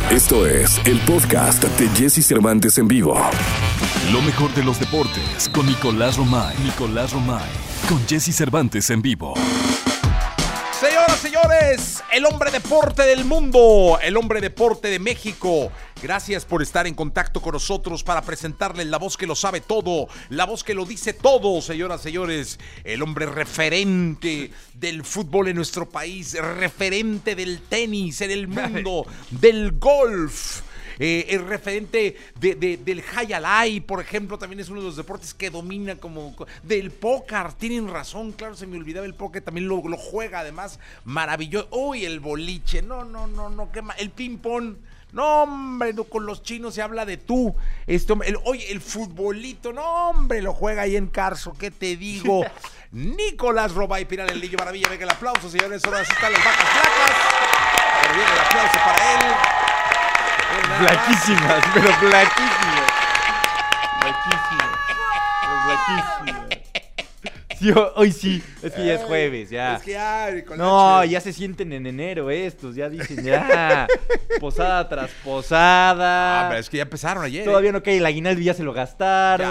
Esto es el podcast de Jesse Cervantes en vivo. Lo mejor de los deportes con Nicolás Romay. Con Jesse Cervantes en vivo. Señoras, señores, el hombre deporte del mundo, el hombre deporte de México. Gracias por estar en contacto con nosotros para presentarles la voz que lo sabe todo, la voz que lo dice todo, señoras, señores. El hombre referente del fútbol en nuestro país, referente del tenis en el mundo, del golf. El referente del high alai, por ejemplo, también es uno de los deportes que domina como del póker. Tienen razón, claro, se me olvidaba el póker, también lo juega además maravilloso. Uy, el boliche, no, el ping pong. No, hombre, no, con los chinos se habla de tú. Oye, el futbolito, no, hombre, lo juega ahí en Carso, ¿qué te digo? Nicolás Romay, Pinar el Lillo Maravilla, venga el aplauso, señores, ahora sí están las vacas flacas. Pero viene el aplauso para él. Flaquísimas, pero flaquísimas. Sí, hoy sí, es que ya es jueves, ya. Es que ya, Nicolás. No, ya se sienten en enero estos, ya dicen, ya. Posada tras posada. Ah, pero es que ya empezaron ayer. Todavía no cae el aguinaldo y ya se lo gastaron.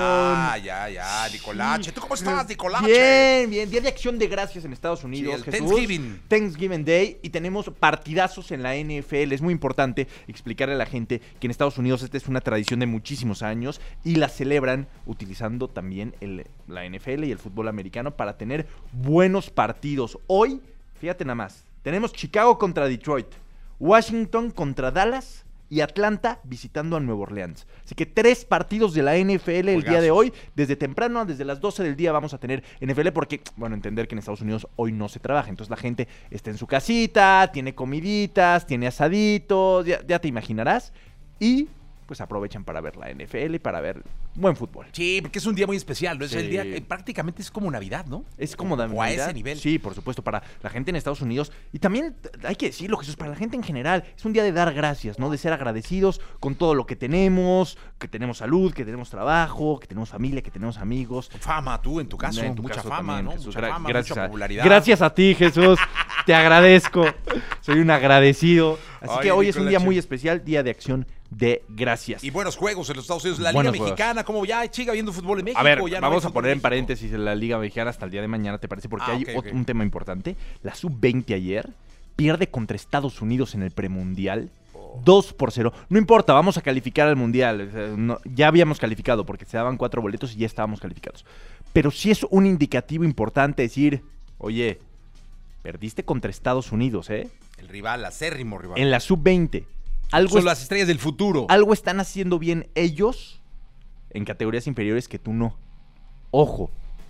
Ya, Nicolache. ¿Tú cómo estás, Nicolache? Bien. Día de Acción de Gracias en Estados Unidos, sí, el Jesús. Thanksgiving Day. Y tenemos partidazos en la NFL. Es muy importante explicarle a la gente que en Estados Unidos esta es una tradición de muchísimos años y la celebran utilizando también la NFL y el fútbol americano para tener buenos partidos. Hoy, fíjate nada más, tenemos Chicago contra Detroit, Washington contra Dallas y Atlanta visitando a Nueva Orleans. Así que 3 partidos de la NFL el día de hoy. Desde temprano, desde las 12 del día vamos a tener NFL porque, bueno, entender que en Estados Unidos hoy no se trabaja. Entonces la gente está en su casita, tiene comiditas, tiene asaditos, ya te imaginarás. Y pues aprovechan para ver la NFL y para ver buen fútbol. Sí, porque es un día muy especial, ¿no? Es Sí. el día que prácticamente es como Navidad, ¿no? Es como Navidad. O a ese nivel. Sí, por supuesto, para la gente en Estados Unidos. Y también, hay que decirlo, Jesús, para la gente en general, es un día de dar gracias, ¿no? De ser agradecidos con todo lo que tenemos salud, que tenemos trabajo, que tenemos familia, que tenemos amigos. Fama, tú en tu caso, En tu mucha caso fama, también, ¿no? Jesús. Mucha fama, Gracias mucha popularidad. Gracias a ti, Jesús. Te agradezco. Soy un agradecido. Así Ay, que hoy es un día Nicolache. muy especial, Día de Acción de Gracias. Y buenos juegos en los Estados Unidos. La Buenos Liga juegos. Mexicana, como ya sigue habiendo fútbol en México. A ver, ya no vamos hay a poner en fútbol México. paréntesis la Liga Mexicana hasta el día de mañana, ¿te parece? Porque hay ok. un tema importante. La Sub-20 ayer pierde contra Estados Unidos en el premundial. 2-0. No importa, vamos a calificar al mundial. Ya habíamos calificado porque se daban 4 boletos y ya estábamos calificados. Pero sí es un indicativo importante decir, oye, perdiste contra Estados Unidos, ¿eh? El rival, acérrimo rival. En la Sub-20. Son las estrellas del futuro. Algo están haciendo bien ellos en categorías inferiores que tú no. Ojo,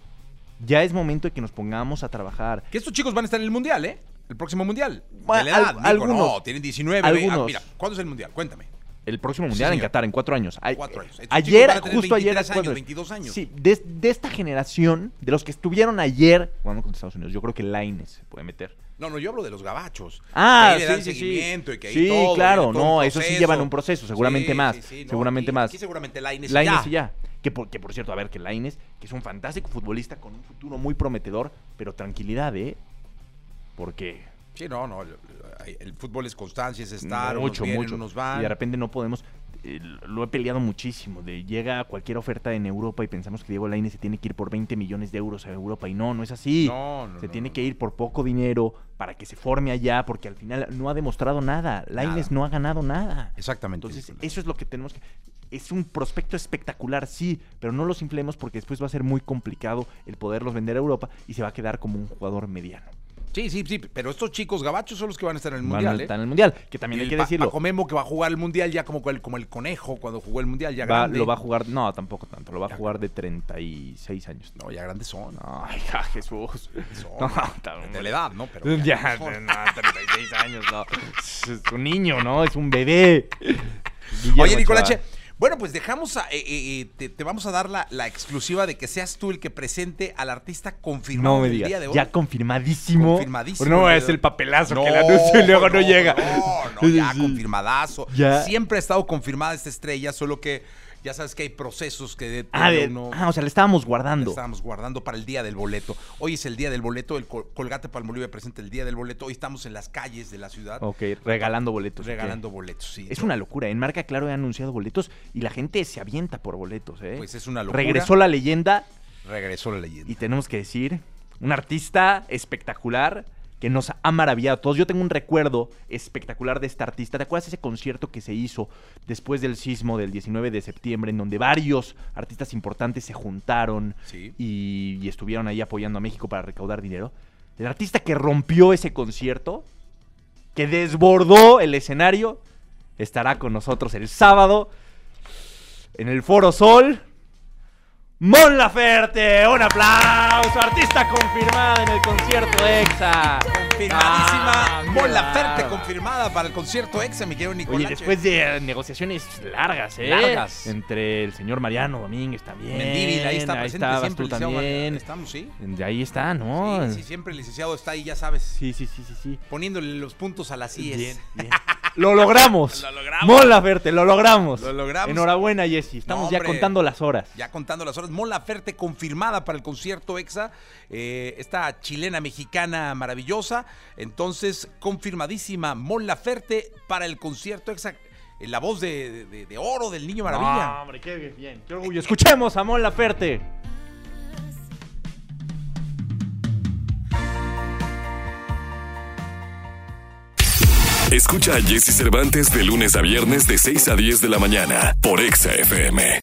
ya es momento de que nos pongamos a trabajar. Que estos chicos van a estar en el Mundial, ¿eh? El próximo Mundial. Bueno, De la edad, Nico, algunos. no, tienen 19. Algunos. Mira, ¿cuándo es el Mundial? Cuéntame. El próximo mundial Sí, en señor. Qatar, en 4 años. 4 años. Estos Ayer, chicos van a tener justo ayer. 23 años, 22 años. Sí, de esta generación, de los que estuvieron ayer jugando contra Estados Unidos, yo creo que Lainez se puede meter. No, yo hablo de los gabachos. Ah, que ahí le dan sí. seguimiento y que ahí Sí, todo, claro, y todo no, un eso sí proceso. llevan un proceso, seguramente más. No, seguramente más. Aquí seguramente Lainez Lainez y ya. Que por cierto, a ver, que Lainez, que es un fantástico futbolista con un futuro muy prometedor, pero tranquilidad, porque Sí, no, el fútbol es constancia, es estar, mucho, unos vienen, mucho. unos van. Y de repente no podemos. Lo he peleado muchísimo. Llega cualquier oferta en Europa y pensamos que Diego Lainez se tiene que ir por 20 millones de euros a Europa. Y no es así. Se tiene que ir por poco dinero para que se forme allá, porque al final no ha demostrado nada. Lainez no ha ganado nada. Exactamente. Entonces, eso es lo que tenemos que. Es un prospecto espectacular, sí, pero no los inflemos porque después va a ser muy complicado el poderlos vender a Europa y se va a quedar como un jugador mediano. Sí, pero estos chicos gabachos son los que van a estar en el Van Mundial, a estar en el Mundial, que también hay que decirlo. Paco Memo, que va a jugar el Mundial ya como el conejo cuando jugó el Mundial, ya grande. Lo va a jugar, no, tampoco tanto, lo va a jugar de 36 años. No, ya grandes son. Ay, ya, Jesús. No, de la edad, ¿no? Pero ya, no, 36 años, no. Es un niño, ¿no? Es un bebé. Oye, Nicolache, bueno, pues dejamos te vamos a dar la exclusiva de que seas tú el que presente al artista confirmado No me el digas, día de hoy. ya confirmadísimo. Confirmadísimo. No es el papelazo que el anuncio y luego no llega. No, ya Sí. confirmadazo. Ya. Siempre ha estado confirmada esta estrella, solo que Ya sabes que hay procesos que o sea, le estábamos guardando. Le estábamos guardando para el día del boleto. Hoy es el día del boleto, el Colgate Palmolive presenta el día del boleto. Hoy estamos en las calles de la ciudad. Ok, regalando boletos. Regalando boletos, sí. Es una locura. En Marca Claro he anunciado boletos y la gente se avienta por boletos, ¿eh? Pues es una locura. Regresó la leyenda. Y tenemos que decir, un artista espectacular que nos ha maravillado a todos. Yo tengo un recuerdo espectacular de esta artista. ¿Te acuerdas ese concierto que se hizo después del sismo del 19 de septiembre, en donde varios artistas importantes se juntaron y estuvieron ahí apoyando a México para recaudar dinero? El artista que rompió ese concierto, que desbordó el escenario, estará con nosotros el sábado en el Foro Sol. Mon Laferte, un aplauso, artista confirmada en el concierto EXA. Confirmadísima, Mon Laferte confirmada para el concierto EXA, mi querido Nicolache. Oye, después de negociaciones largas, Largas. Entre el señor Mariano Domínguez también. Mendívil, ahí está presente, estabas siempre tú el licenciado también. Estamos, ¿sí? De ahí está, ¿no? Sí, siempre el licenciado está ahí, ya sabes. Sí. Poniéndole los puntos a las IES. Bien. Lo logramos. Mon Laferte, lo logramos. Enhorabuena, Jessy. Estamos ya contando las horas. Mon Laferte confirmada para el concierto EXA. Esta chilena mexicana maravillosa. Entonces, confirmadísima Mon Laferte para el concierto EXA. La voz de oro del Niño Maravilla. No, hombre, qué bien. Qué orgullo. Escuchemos a Mon Laferte. Escucha a Jessy Cervantes de lunes a viernes de 6 a 10 de la mañana por EXA FM.